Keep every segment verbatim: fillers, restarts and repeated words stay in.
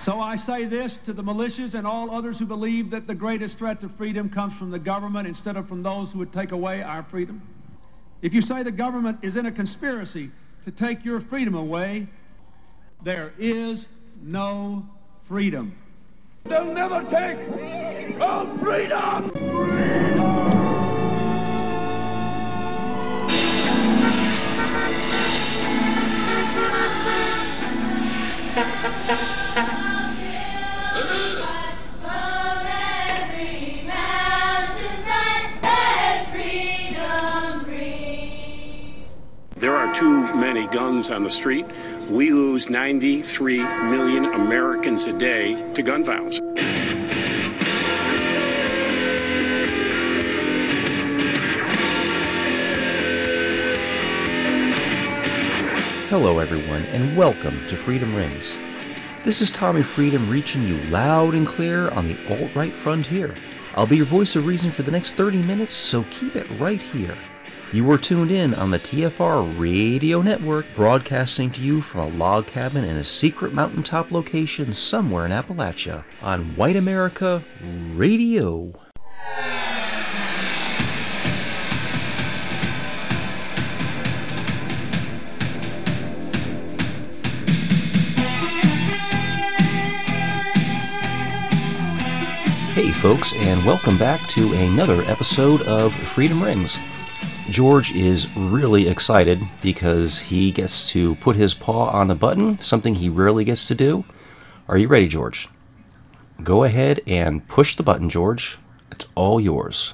So I say this to the militias and all others who believe that the greatest threat to freedom comes from the government instead of from those who would take away our freedom. If you say the government is in a conspiracy to take your freedom away, there is no freedom. They'll never take our freedom! There are too many guns on the street. We lose ninety-three million Americans a day to gun violence. Hello everyone, and welcome to Freedom Rings. This is Tommy Freedom reaching you loud and clear on the alt-right frontier. I'll be your voice of reason for the next thirty minutes, so keep it right here. You are tuned in on the T F R Radio Network, broadcasting to you from a log cabin in a secret mountaintop location somewhere in Appalachia on White America Radio. Hey folks, and welcome back to another episode of Freedom Rings. George is really excited because he gets to put his paw on the button, something he rarely gets to do. Are you ready, George? Go ahead and push the button, George. It's all yours.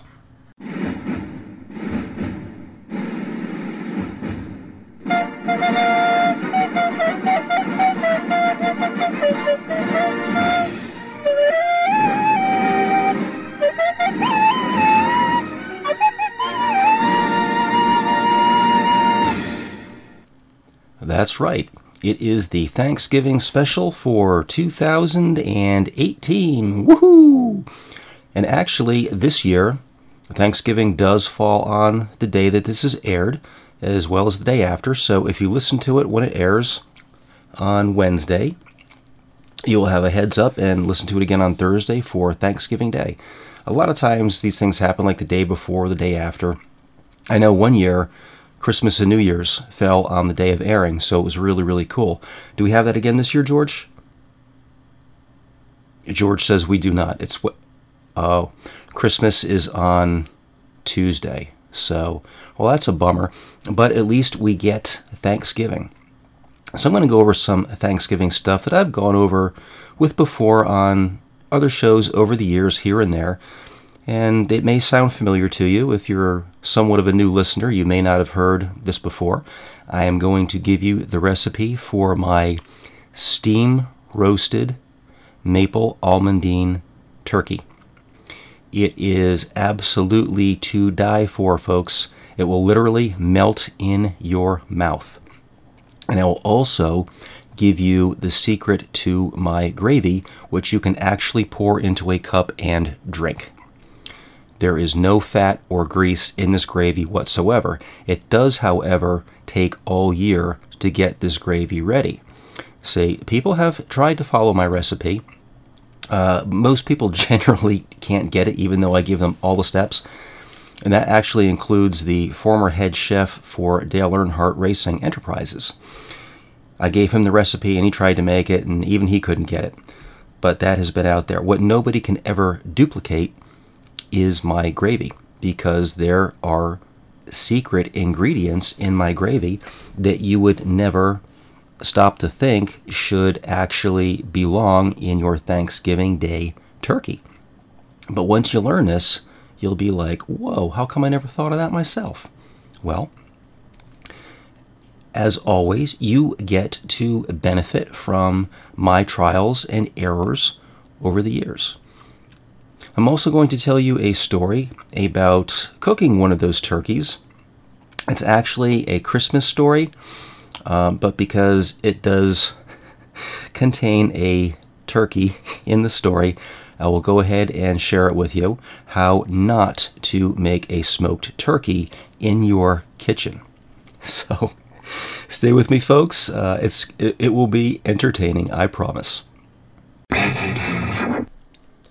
That's right. It is the Thanksgiving special for two thousand eighteen. Woohoo! And actually, this year, Thanksgiving does fall on the day that this is aired, as well as the day after. So if you listen to it when it airs on Wednesday, you'll have a heads up and listen to it again on Thursday for Thanksgiving Day. A lot of times these things happen like the day before or the day after. I know one year, Christmas and New Year's fell on the day of airing, so it was really, really cool. Do we have that again this year, George? George says we do not. It's what? Oh, Christmas is on Tuesday. So, well, that's a bummer. But at least we get Thanksgiving. So I'm going to go over some Thanksgiving stuff that I've gone over with before on other shows over the years here and there. And it may sound familiar to you. If you're somewhat of a new listener, you may not have heard this before. I am going to give you the recipe for my steam roasted maple almondine turkey. It is absolutely to die for, folks. It will literally melt in your mouth. And I will also give you the secret to my gravy, which you can actually pour into a cup and drink. There is no fat or grease in this gravy whatsoever. It does, however, take all year to get this gravy ready. See, people have tried to follow my recipe. Uh, most people generally can't get it, even though I give them all the steps. And that actually includes the former head chef for Dale Earnhardt Racing Enterprises. I gave him the recipe, and he tried to make it, and even he couldn't get it. But that has been out there. What nobody can ever duplicate is my gravy, because there are secret ingredients in my gravy that you would never stop to think should actually belong in your Thanksgiving Day turkey. But once you learn this, you'll be like, whoa, how come I never thought of that myself? Well, as always, you get to benefit from my trials and errors over the years. I'm also going to tell you a story about cooking one of those turkeys. It's actually a Christmas story, um, but because it does contain a turkey in the story, I will go ahead and share it with you, how not to make a smoked turkey in your kitchen. So stay with me, folks. Uh, it's it, it will be entertaining, I promise.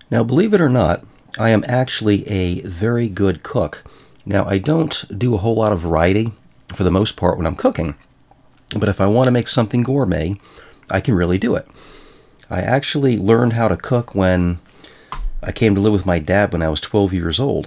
Now, believe it or not, I am actually a very good cook. Now, I don't do a whole lot of variety for the most part when I'm cooking, but if I want to make something gourmet, I can really do it. I actually learned how to cook when I came to live with my dad when I was twelve years old.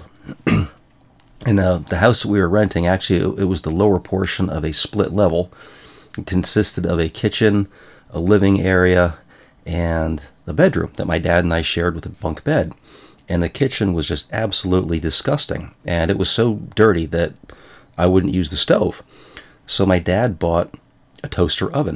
And uh, the house that we were renting, actually, it was the lower portion of a split level. It consisted of a kitchen, a living area, and the bedroom that my dad and I shared with a bunk bed. And the kitchen was just absolutely disgusting. And it was so dirty that I wouldn't use the stove. So my dad bought a toaster oven.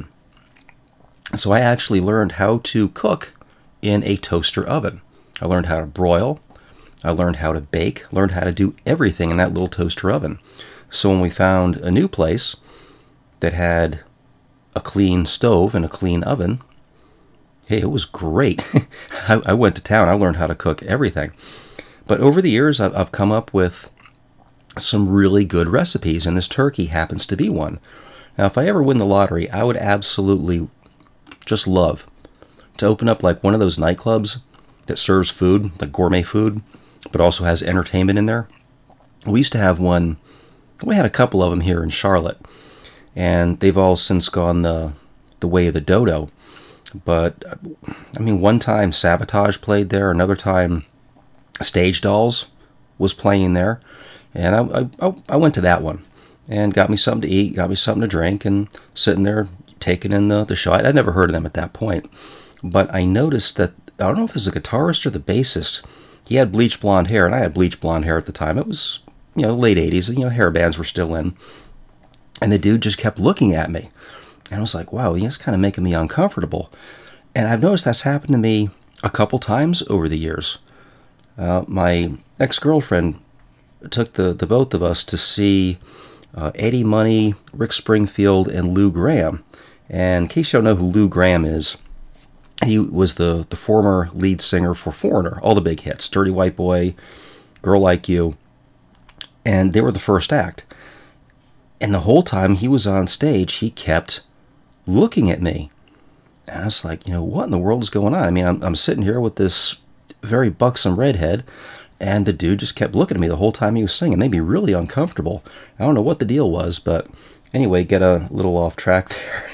So I actually learned how to cook in a toaster oven. I learned how to broil. I learned how to bake. Learned how to do everything in that little toaster oven. So when we found a new place that had a clean stove and a clean oven, hey, it was great. I, I went to town. I learned how to cook everything. But over the years, I've, I've come up with some really good recipes, and this turkey happens to be one. Now, if I ever win the lottery, I would absolutely just love to open up like one of those nightclubs that serves food, like gourmet food, but also has entertainment in there. We used to have one, we had a couple of them here in Charlotte, and they've all since gone the, the way of the dodo. But, I mean, one time Savatage played there, another time Stage Dolls was playing there, and I, I, I went to that one and got me something to eat, got me something to drink, and sitting there taking in the, the show. I'd never heard of them at that point, but I noticed that, I don't know if it was the guitarist or the bassist, he had bleach blonde hair, and I had bleach blonde hair at the time. It was, you know, late eighties, you know, hair bands were still in, and the dude just kept looking at me, and I was like, wow, he's kind of making me uncomfortable. And I've noticed that's happened to me a couple times over the years. Uh, my ex-girlfriend took the, the both of us to see uh, Eddie Money, Rick Springfield, and Lou Gramm. And in case you don't know who Lou Gramm is, he was the, the former lead singer for Foreigner, all the big hits, Dirty White Boy, Girl Like You, and they were the first act. And the whole time he was on stage, he kept looking at me. And I was like, you know, what in the world is going on? I mean, I'm, I'm sitting here with this very buxom redhead, and the dude just kept looking at me the whole time he was singing. It made me really uncomfortable. I don't know what the deal was, but anyway, get a little off track there.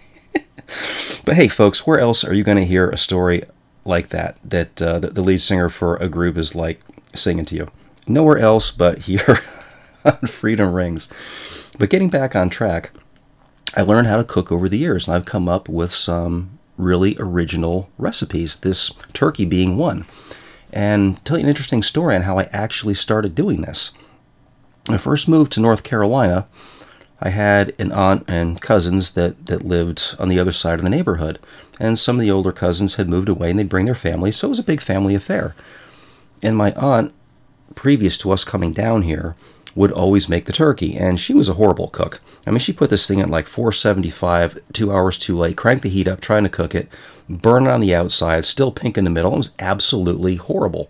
But hey, folks, where else are you going to hear a story like that, that, uh, that the lead singer for a group is like singing to you? Nowhere else but here on Freedom Rings. But getting back on track, I learned how to cook over the years, and I've come up with some really original recipes, this turkey being one. And tell you an interesting story on how I actually started doing this. When I first moved to North Carolina, I had an aunt and cousins that, that lived on the other side of the neighborhood. And some of the older cousins had moved away, and they'd bring their families, so it was a big family affair. And my aunt, previous to us coming down here, would always make the turkey, and she was a horrible cook. I mean, she put this thing at like four seventy-five, two hours too late, cranked the heat up, trying to cook it, burn it on the outside, still pink in the middle. It was absolutely horrible.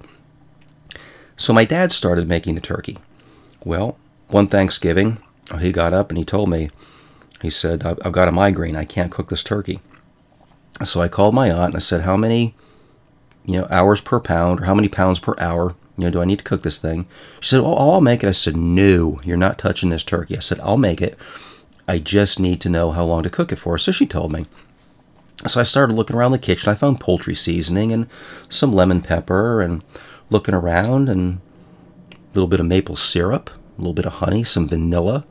So my dad started making the turkey. Well, one Thanksgiving, he got up and he told me, he said, I've got a migraine, I can't cook this turkey. So I called my aunt and I said, how many, you know, hours per pound, or how many pounds per hour, you know, do I need to cook this thing? She said, oh, I'll make it. I said, no, you're not touching this turkey. I said, I'll make it. I just need to know how long to cook it for. So she told me. So I started looking around the kitchen. I found poultry seasoning and some lemon pepper, and looking around, and a little bit of maple syrup, a little bit of honey, some vanilla.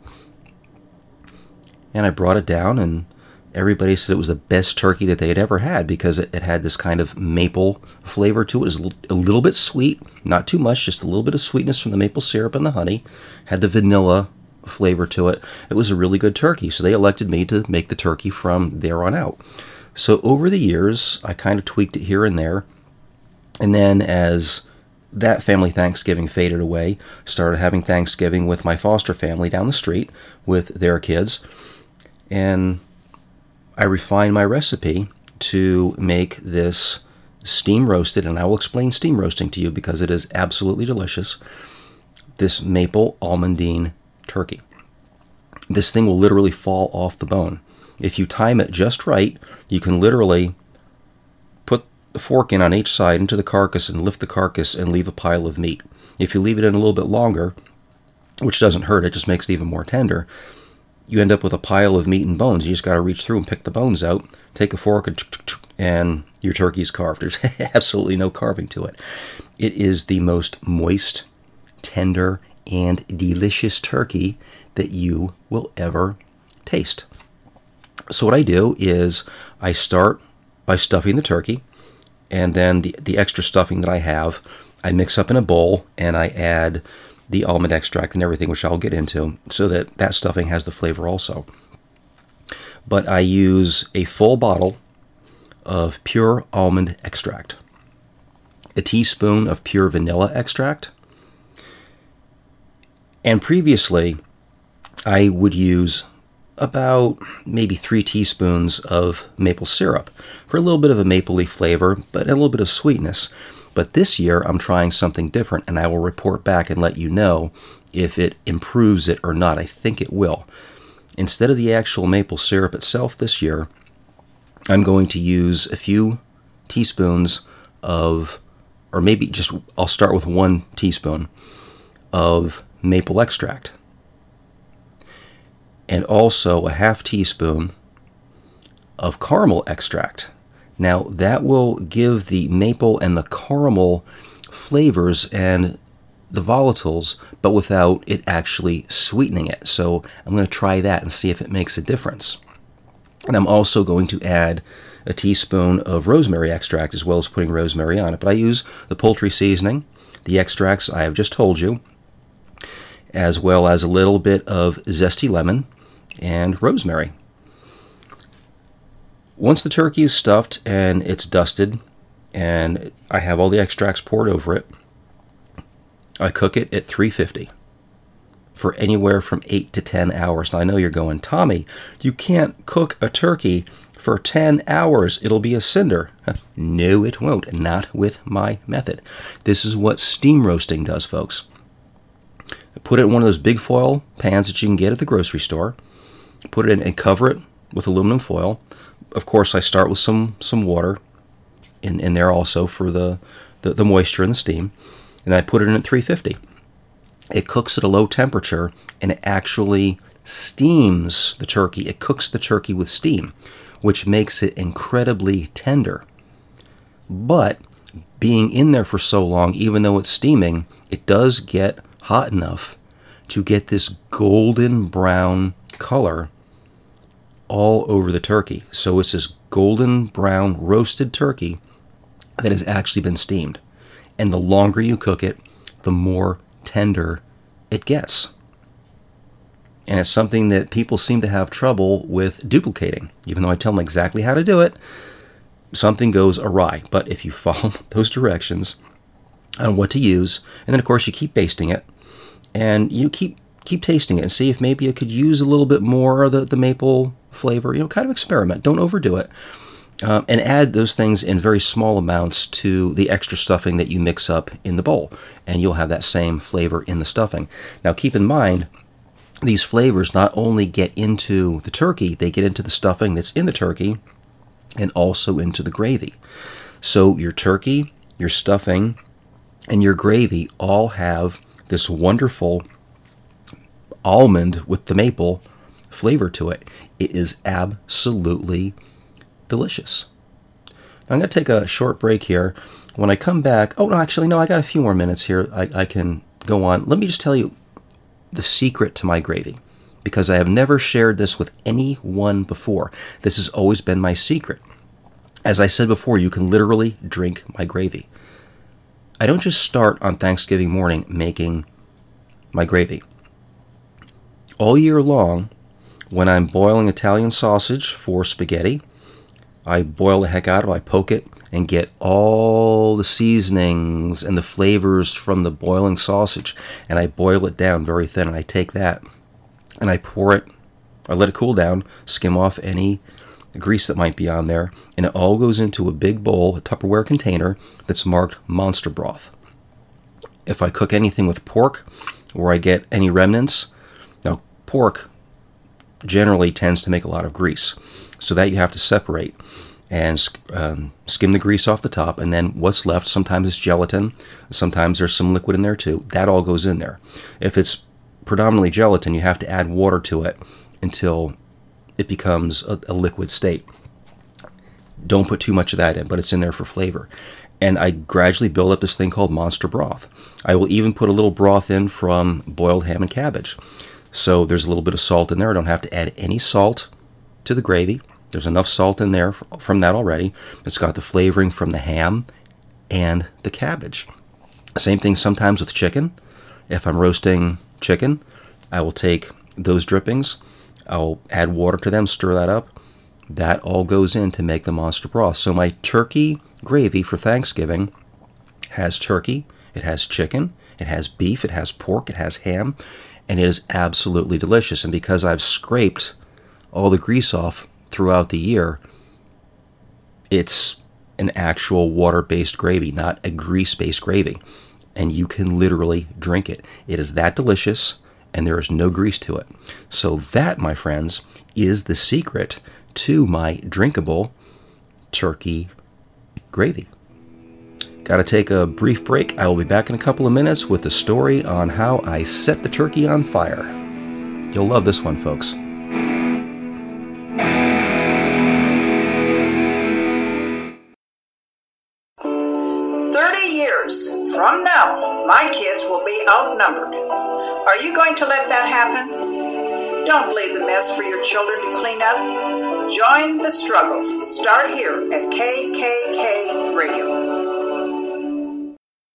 And I brought it down, and everybody said it was the best turkey that they had ever had, because it, it had this kind of maple flavor to it. It was a little, a little bit sweet, not too much, just a little bit of sweetness from the maple syrup and the honey. Had the vanilla flavor to it. It was a really good turkey, so they elected me to make the turkey from there on out. So over the years, I kind of tweaked it here and there. And then as that family Thanksgiving faded away, started having Thanksgiving with my foster family down the street with their kids. And I refined my recipe to make this steam roasted, and I will explain steam roasting to you because it is absolutely delicious, this maple almondine turkey. This thing will literally fall off the bone. If you time it just right, you can literally put the fork in on each side into the carcass and lift the carcass and leave a pile of meat. If you leave it in a little bit longer, which doesn't hurt, it just makes it even more tender, you end up with a pile of meat and bones. You just got to reach through and pick the bones out, take a fork, and, and your turkey's carved. There's absolutely no carving to it. It is the most moist, tender, and delicious turkey that you will ever taste. So what I do is I start by stuffing the turkey, and then the, the extra stuffing that I have, I mix up in a bowl, and I add the almond extract and everything, which I'll get into, so that that stuffing has the flavor also. But I use a full bottle of pure almond extract, a teaspoon of pure vanilla extract, and previously I would use about maybe three teaspoons of maple syrup for a little bit of a mapley flavor, but a little bit of sweetness. But this year, I'm trying something different, and I will report back and let you know if it improves it or not. I think it will. Instead of the actual maple syrup itself this year, I'm going to use a few teaspoons of, or maybe just, I'll start with one teaspoon of maple extract. And also a half teaspoon of caramel extract. Now, that will give the maple and the caramel flavors and the volatiles, but without it actually sweetening it. So I'm going to try that and see if it makes a difference. And I'm also going to add a teaspoon of rosemary extract, as well as putting rosemary on it. But I use the poultry seasoning, the extracts I have just told you, as well as a little bit of zesty lemon and rosemary. Once the turkey is stuffed and it's dusted and I have all the extracts poured over it, I cook it at three fifty for anywhere from eight to ten hours. Now, I know you're going, Tommy, you can't cook a turkey for ten hours. It'll be a cinder. No, it won't. Not with my method. This is what steam roasting does, folks. Put it in one of those big foil pans that you can get at the grocery store. Put it in and cover it with aluminum foil. Of course, I start with some some water in, in there also for the, the, the moisture and the steam. And I put it in at three fifty. It cooks at a low temperature, and it actually steams the turkey. It cooks the turkey with steam, which makes it incredibly tender. But being in there for so long, even though it's steaming, it does get hot enough to get this golden brown color all over the turkey. So it's this golden brown roasted turkey that has actually been steamed. And the longer you cook it, the more tender it gets. And it's something that people seem to have trouble with duplicating. Even though I tell them exactly how to do it, something goes awry. But if you follow those directions on what to use, and then of course you keep basting it, and you keep keep tasting it and see if maybe you could use a little bit more of the, the maple flavor. You know, kind of experiment. Don't overdo it. Um, and add those things in very small amounts to the extra stuffing that you mix up in the bowl, and you'll have that same flavor in the stuffing. Now, keep in mind, these flavors not only get into the turkey, they get into the stuffing that's in the turkey and also into the gravy. So your turkey, your stuffing, and your gravy all have this wonderful almond with the maple flavor to it. It is absolutely delicious. Now I'm going to take a short break here. When I come back, oh no, actually no, I got a few more minutes here. I, I can go on. Let me just tell you the secret to my gravy, because I have never shared this with anyone before. This has always been my secret. As I said before, you can literally drink my gravy. I don't just start on Thanksgiving morning making my gravy. All year long, when I'm boiling Italian sausage for spaghetti, I boil the heck out of it, I poke it, and get all the seasonings and the flavors from the boiling sausage, and I boil it down very thin, and I take that, and I pour it, I let it cool down, skim off any grease that might be on there, and it all goes into a big bowl, a Tupperware container, that's marked monster broth. If I cook anything with pork, or I get any remnants, now pork generally tends to make a lot of grease, so that you have to separate. and um, skim the grease off the top, and then what's left, sometimes it's gelatin, sometimes there's some liquid in there too. That all goes in there. If it's predominantly gelatin, you have to add water to it until it becomes a, a liquid state. Don't put too much of that in, but it's in there for flavor. And I gradually build up this thing called monster broth. I will even put a little broth in from boiled ham and cabbage. So there's a little bit of salt in there. I don't have to add any salt to the gravy. There's enough salt in there from that already. It's got the flavoring from the ham and the cabbage. Same thing sometimes with chicken. If I'm roasting chicken, I will take those drippings, I'll add water to them, stir that up. That all goes in to make the monster broth. So my turkey gravy for Thanksgiving has turkey, it has chicken, it has beef, it has pork, it has ham, and it is absolutely delicious. And because I've scraped all the grease off throughout the year, it's an actual water-based gravy, not a grease-based gravy. And you can literally drink it. It is that delicious, and there is no grease to it. So that, my friends, is the secret to my drinkable turkey gravy. Got to take a brief break. I will be back in a couple of minutes with the story on how I set the turkey on fire. You'll love this one, folks. Thirty years from now, my kids will be outnumbered. Are you going to let that happen? Don't leave the mess for your children to clean up. Join the struggle. Start here at K K K Radio.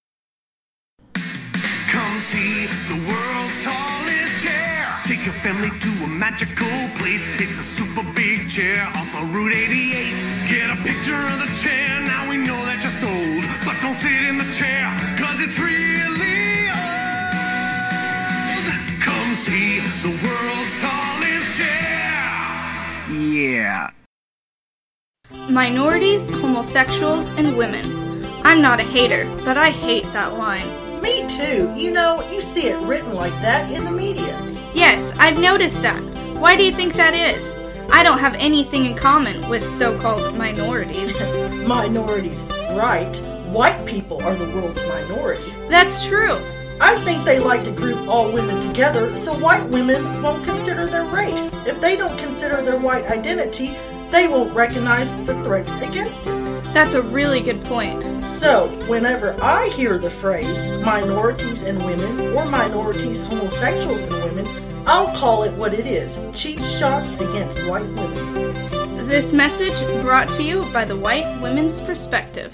Come see the world's tallest chair. Take your family to a magical place. It's a super big chair off of Route eighty-eight. Get a picture of the chair. Now we know that you're sold. But don't sit in the chair, cause it's really old. Come see the world's tallest chair. Yeah. Minorities, homosexuals, and women. I'm not a hater, but I hate that line. Me too. You know, you see it written like that in the media. Yes, I've noticed that. Why do you think that is? I don't have anything in common with so-called minorities. Minorities, right. White people are the world's minority. That's true. I think they like to group all women together so white women won't consider their race. If they don't consider their white identity, they won't recognize the threats against it. That's a really good point. So, whenever I hear the phrase minorities and women or minorities, homosexuals and women, I'll call it what it is, cheap shots against white women. This message brought to you by the White Women's Perspective.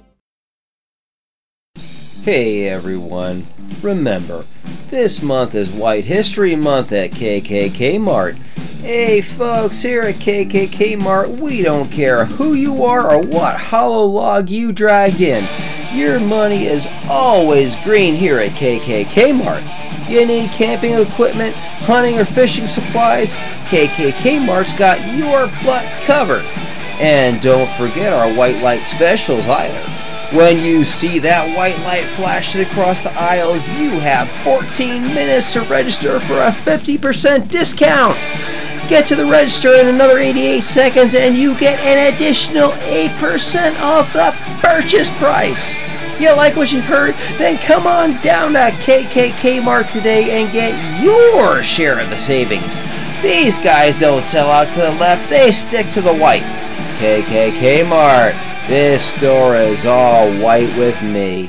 Hey everyone, remember, this month is White History Month at K K K Mart. Hey folks, here at K K K Mart, we don't care who you are or what hollow log you dragged in. Your money is always green here at K K K Mart. You need camping equipment, hunting or fishing supplies, K K K Mart's got your butt covered. And don't forget our white light specials either. When you see that white light flashing across the aisles, you have fourteen minutes to register for a fifty percent discount. Get to the register in another eighty-eight seconds and you get an additional eight percent off the purchase price. You like what you've heard? Then come on down to K K K Mart today and get your share of the savings. These guys don't sell out to the left, they stick to the white. K K K Mart. This store is all white with me.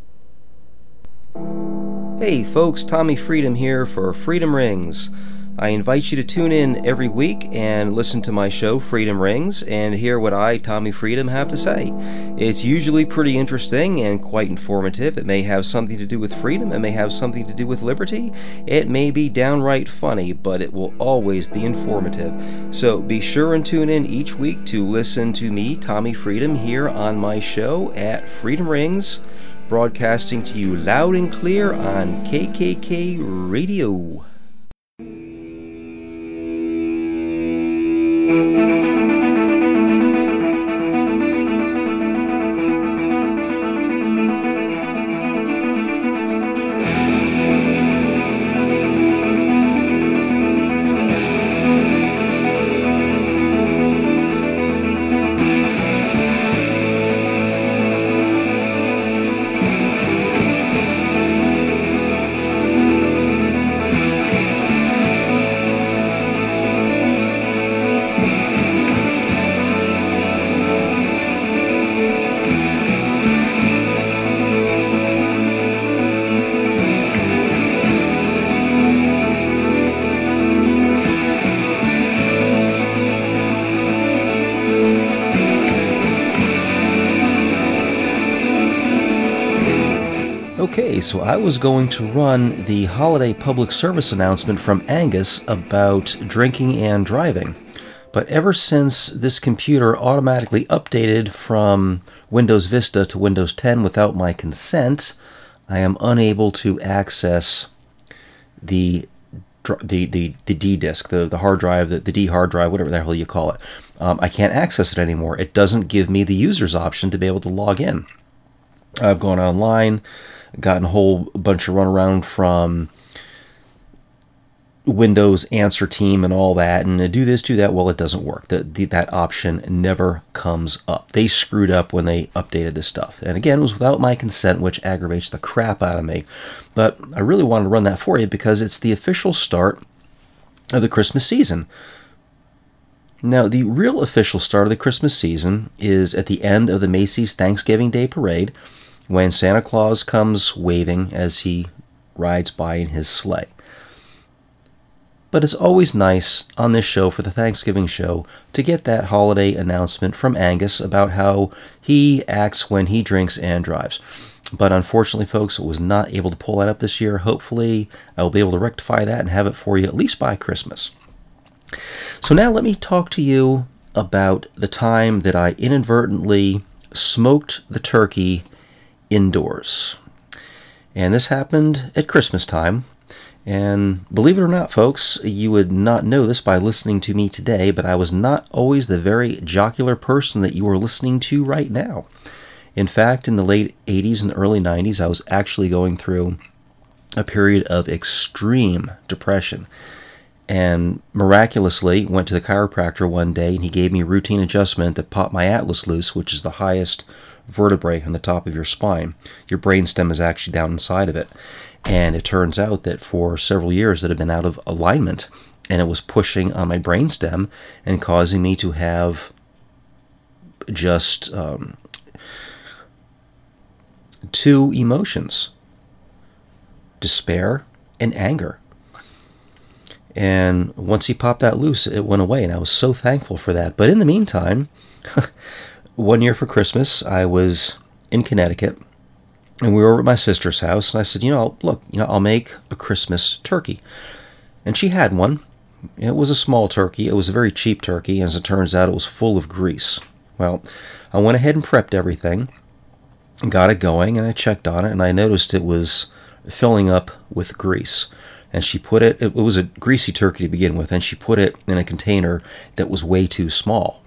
Hey folks, Tommy Freedom here for Freedom Rings. I invite you to tune in every week and listen to my show, Freedom Rings, and hear what I, Tommy Freedom, have to say. It's usually pretty interesting and quite informative. It may have something to do with freedom, it may have something to do with liberty, it may be downright funny, but it will always be informative. So be sure and tune in each week to listen to me, Tommy Freedom, here on my show at Freedom Rings, broadcasting to you loud and clear on K K K Radio. Okay, so I was going to run the holiday public service announcement from Angus about drinking and driving. But ever since this computer automatically updated from Windows Vista to Windows ten without my consent, I am unable to access the the the, the D disk, the, the hard drive, the, the D hard drive, whatever the hell you call it. Um, I can't access it anymore. It doesn't give me the user's option to be able to log in. I've gone online, gotten a whole bunch of runaround from Windows Answer Team and all that, and do this, do that. Well, it doesn't work. The, the, that option never comes up. They screwed up when they updated this stuff. And again, it was without my consent, which aggravates the crap out of me. But I really wanted to run that for you because it's the official start of the Christmas season. Now, the real official start of the Christmas season is at the end of the Macy's Thanksgiving Day Parade, when Santa Claus comes waving as he rides by in his sleigh. But it's always nice on this show, for the Thanksgiving show, to get that holiday announcement from Angus about how he acts when he drinks and drives. But unfortunately, folks, I was not able to pull that up this year. Hopefully, I will be able to rectify that and have it for you at least by Christmas. So now let me talk to you about the time that I inadvertently smoked the turkey indoors. And this happened at Christmas time. And believe it or not, folks, you would not know this by listening to me today, but I was not always the very jocular person that you are listening to right now. In fact, in the late eighties and early nineties, I was actually going through a period of extreme depression. And miraculously went to the chiropractor one day, and he gave me a routine adjustment that popped my atlas loose, which is the highest vertebrae on the top of your spine. Your brainstem is actually down inside of it. And it turns out that for several years it had been out of alignment, and it was pushing on my brainstem and causing me to have just um, two emotions: despair and anger. And once he popped that loose, it went away, and I was so thankful for that. But in the meantime, one year for Christmas, I was in Connecticut, and we were over at my sister's house, and I said, you know, look, you know, I'll make a Christmas turkey. And she had one. It was a small turkey. It was a very cheap turkey, and as it turns out, it was full of grease. Well, I went ahead and prepped everything, got it going, and I checked on it, and I noticed it was filling up with grease. And she put it, it was a greasy turkey to begin with, and she put it in a container that was way too small.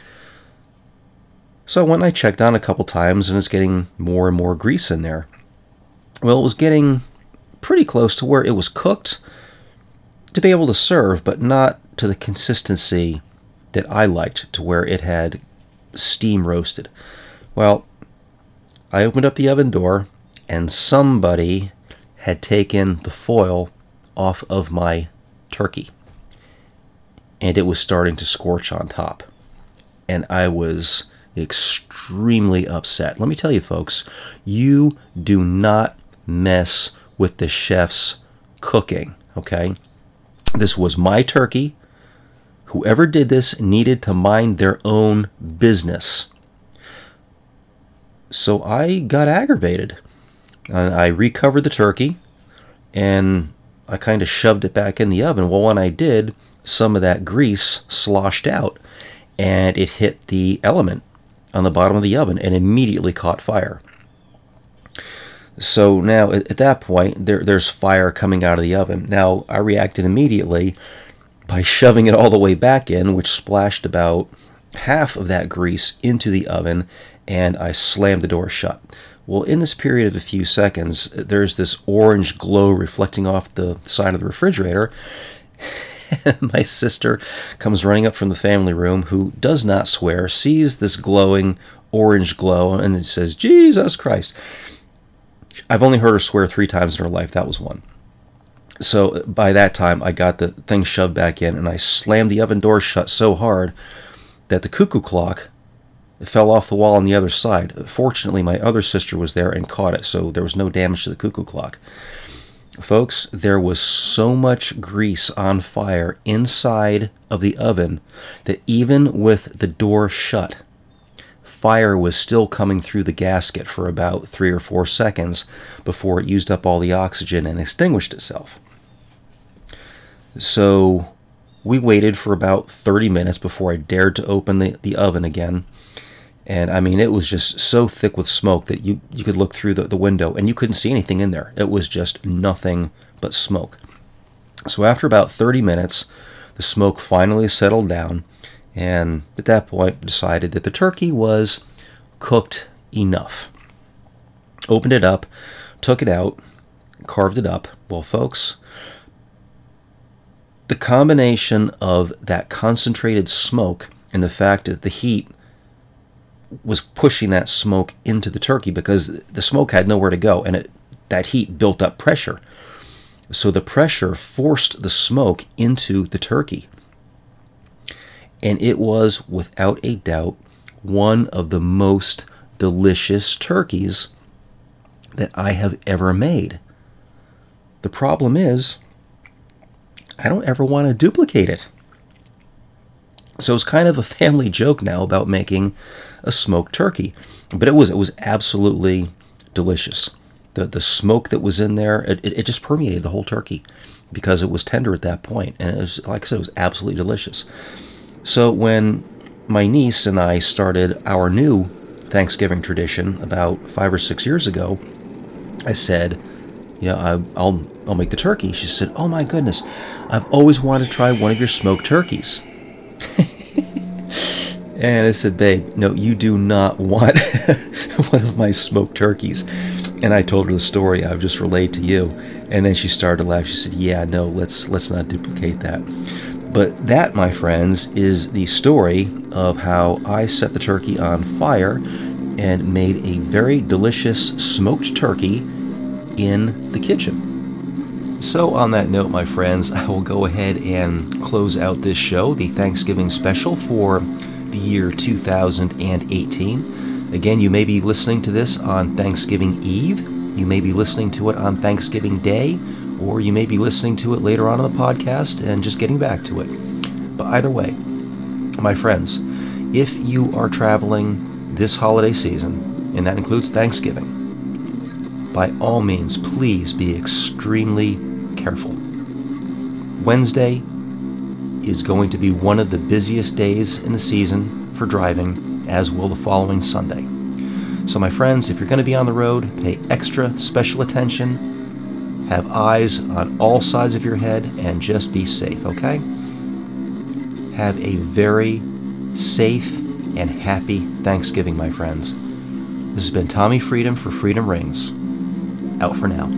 So I went and I checked on it a couple times, and it's getting more and more grease in there. Well, it was getting pretty close to where it was cooked to be able to serve, but not to the consistency that I liked, to where it had steam roasted. Well, I opened up the oven door, and somebody had taken the foil off of my turkey, and it was starting to scorch on top, and I was extremely upset. Let me tell you, folks, you do not mess with the chef's cooking, okay? This was my turkey. Whoever did this needed to mind their own business. So I got aggravated. I recovered the turkey, and I kind of shoved it back in the oven. Well, when I did, some of that grease sloshed out, and it hit the element on the bottom of the oven and immediately caught fire. So now, at that point, there, there's fire coming out of the oven. Now, I reacted immediately by shoving it all the way back in, which splashed about half of that grease into the oven, and I slammed the door shut. Well, in this period of a few seconds, there's this orange glow reflecting off the side of the refrigerator. And my sister comes running up from the family room, who does not swear, sees this glowing orange glow, and it says, Jesus Christ. I've only heard her swear three times in her life. That was one. So by that time, I got the thing shoved back in, and I slammed the oven door shut so hard that the cuckoo clock fell off the wall on the other side. Fortunately, my other sister was there and caught it, so there was no damage to the cuckoo clock. Folks, there was so much grease on fire inside of the oven that even with the door shut, fire was still coming through the gasket for about three or four seconds before it used up all the oxygen and extinguished itself. So we waited for about thirty minutes before I dared to open the, the oven again. And I mean, it was just so thick with smoke that you, you could look through the, the window and you couldn't see anything in there. It was just nothing but smoke. So after about thirty minutes, the smoke finally settled down, and at that point decided that the turkey was cooked enough. Opened it up, took it out, carved it up. Well, folks, the combination of that concentrated smoke and the fact that the heat was pushing that smoke into the turkey, because the smoke had nowhere to go, and it, that heat built up pressure. So the pressure forced the smoke into the turkey. And it was, without a doubt, one of the most delicious turkeys that I have ever made. The problem is, I don't ever want to duplicate it. So it's kind of a family joke now about making a smoked turkey. But it was it was absolutely delicious. The the smoke that was in there, it, it just permeated the whole turkey because it was tender at that point. And it was, like I said, it was absolutely delicious. So when my niece and I started our new Thanksgiving tradition about five or six years ago, I said, you know, I, I'll I'll make the turkey. She said, oh my goodness, I've always wanted to try one of your smoked turkeys. And I said, babe, no, you do not want one of my smoked turkeys. And I told her the story I've just relayed to you. And then she started to laugh. She said, yeah, no, let's let's not duplicate that. But that, my friends, is the story of how I set the turkey on fire and made a very delicious smoked turkey in the kitchen. So on that note, my friends, I will go ahead and close out this show, the Thanksgiving special for the year two thousand eighteen. Again, you may be listening to this on Thanksgiving Eve, you may be listening to it on Thanksgiving Day, or you may be listening to it later on in the podcast and just getting back to it. But either way, my friends, if you are traveling this holiday season, and that includes Thanksgiving, by all means, please be extremely careful. Wednesday is going to be one of the busiest days in the season for driving, as will the following Sunday. So my friends, if you're going to be on the road, pay extra special attention, have eyes on all sides of your head, and just be safe, okay? Have a very safe and happy Thanksgiving, my friends. This has been Tommy Freedom for Freedom Rings. Out for now.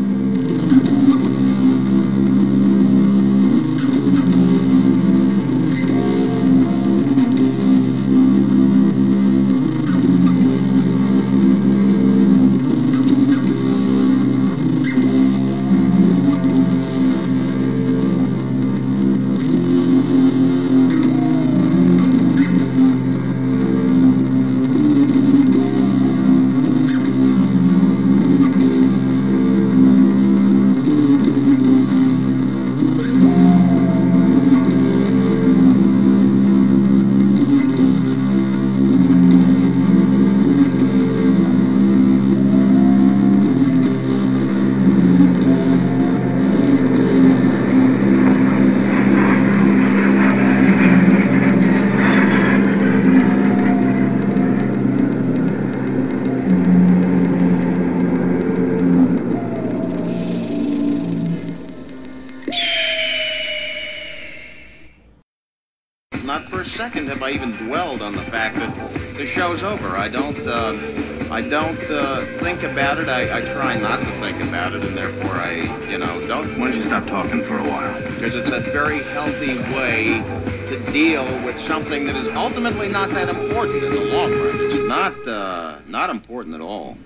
Not for a second have I even dwelled on the fact that the show's over. I don't, uh, I don't uh, think about it. I, I try not to think about it, and therefore I, you know, don't. Why don't you stop talking for a while? Because it's a very healthy way to deal with something that is ultimately not that important in the long run. It's not, uh, not important at all.